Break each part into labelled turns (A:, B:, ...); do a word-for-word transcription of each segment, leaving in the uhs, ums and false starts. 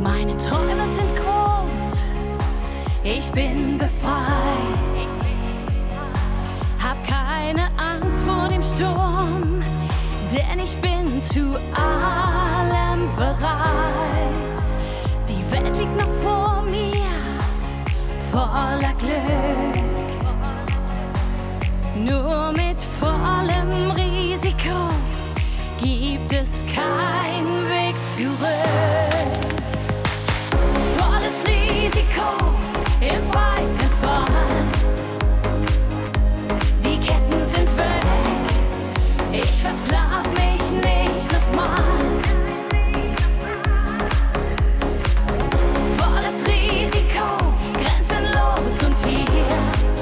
A: Meine Träume sind groß, ich bin befreit. Hab keine Angst vor dem Sturm, denn ich bin zu allem bereit. Die Welt liegt noch vor mir, voller Glück. Nur mit vollem Risiko gibt es keinen Weg zurück. Volles Risiko im freien Fall. Die Ketten sind weg, ich versklav mich nicht nochmal. Volles Risiko, grenzenlos und hier.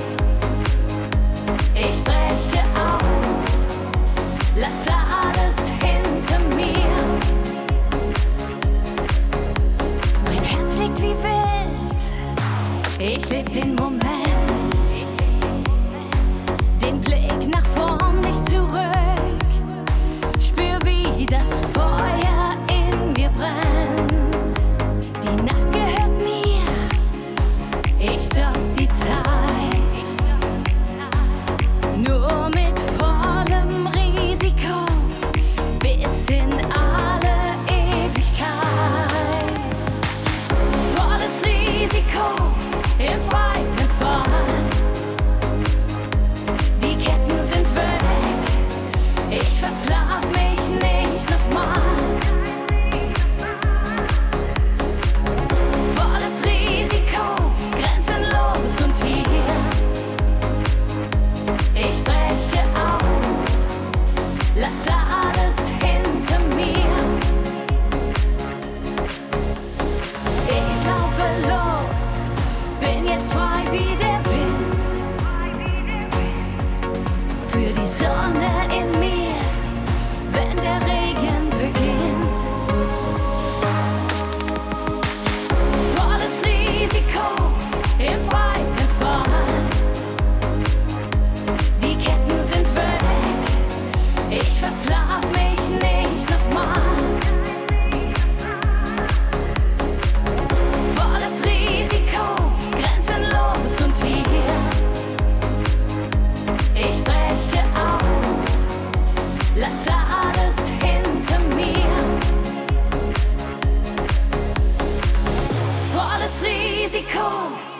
A: Ich breche auf, lass alles hinter mir. Mein Herz schlägt wie wild, ich leb den Moment. Den Blick nach vorn, nicht zurück. Spür, wie das Feuer in mir brennt. Die Nacht gehört mir, ich stopp die Zeit. Nur mit vollem Risiko bis in alle Ewigkeit. Volles Risiko im freien Fall. Die Ketten sind weg, ich versklav mich nicht nochmal. Volles Risiko, grenzenlos und hier. Ich breche auf, lass alles hinter mir. Ich laufe los, bin jetzt frei wie der Wind. Für die Sonne in mir, wenn der Regen beginnt. Volles Risiko im freien Fall. Die Ketten sind weg, ich versklav mich nicht nochmal. Volles Risiko, grenzenlos und hier. Ich breche auf, lass alles hinter mir. Volles Risiko.